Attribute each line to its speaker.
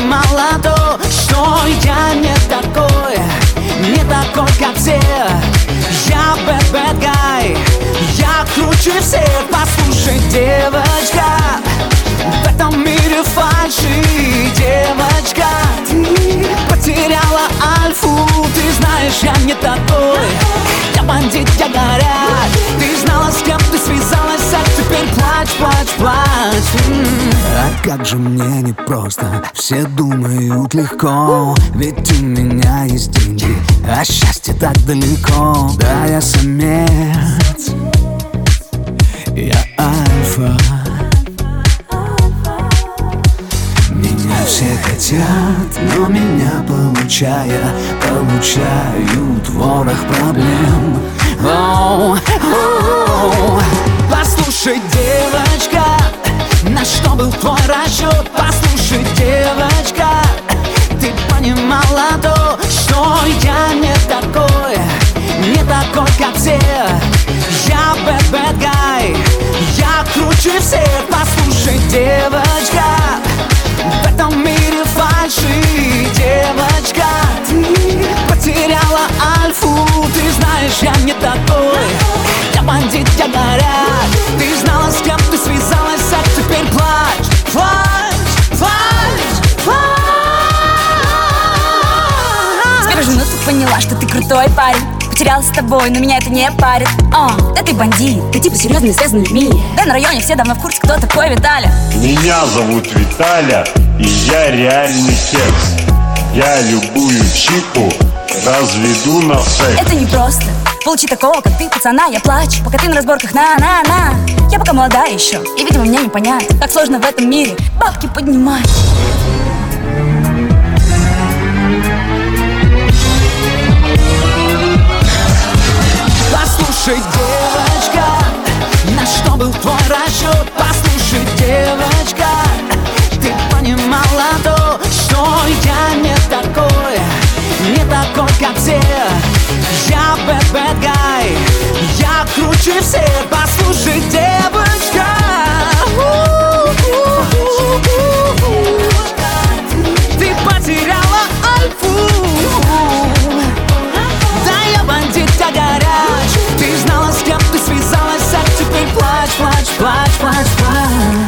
Speaker 1: понимала то, что я не такой, как все. Я bad guy, я круче всех. Послушай, девочка, в этом мире фальши, девочка. Ты потеряла альфу, ты знаешь, я не такой. Я бандит, я горяч. Ты знала, с кем ты связалась, а теперь плачь, плачь, плачь.
Speaker 2: А как же мне непросто, все думают легко. Ведь у меня есть деньги, а счастье так далеко. Да, я самец, я альфа. Меня все хотят, но меня получают ворох проблем.
Speaker 1: Послушай, девочка, на что был твой расчет? Послушай, девочка, ты понимала то, что я не такой, как все. Я bad guy, я круче всех. Послушай, девочка, в этом мире фальши, девочка. Ты потеряла альфу, ты знаешь, я не такой. Я бандит, я горяч. Ты знала, с кем ты связалась, а теперь плачь, плачь, плачь, плачь.
Speaker 3: С первой же минуты поняла, что ты крутой парень. Потерялась с тобой, но меня это не парит. Да ты бандит, ты типа серьезный, связан с людьми. Да на районе все давно в курсе, кто такой Виталя.
Speaker 4: Меня зовут Виталя, и я реальный кекс. Я любую чику разведу на секс.
Speaker 3: Это не просто получить такого, как ты, пацана. Я плачу, пока ты на разборках на. Я пока молодая еще, и, видимо, мне не понять, как сложно в этом мире бабки поднимать.
Speaker 1: Послушай, девочка, на что был твой расчет? Послушай, девочка, ты понимала то, что я не такой, как все. Я bad guy, я круче всех. Послушай, девочка, ты потеряла альфу. Да, я бандит, я горяч. Ты знала, с кем ты связалась, а теперь плачь, плачь, плачь, плачь, плачь.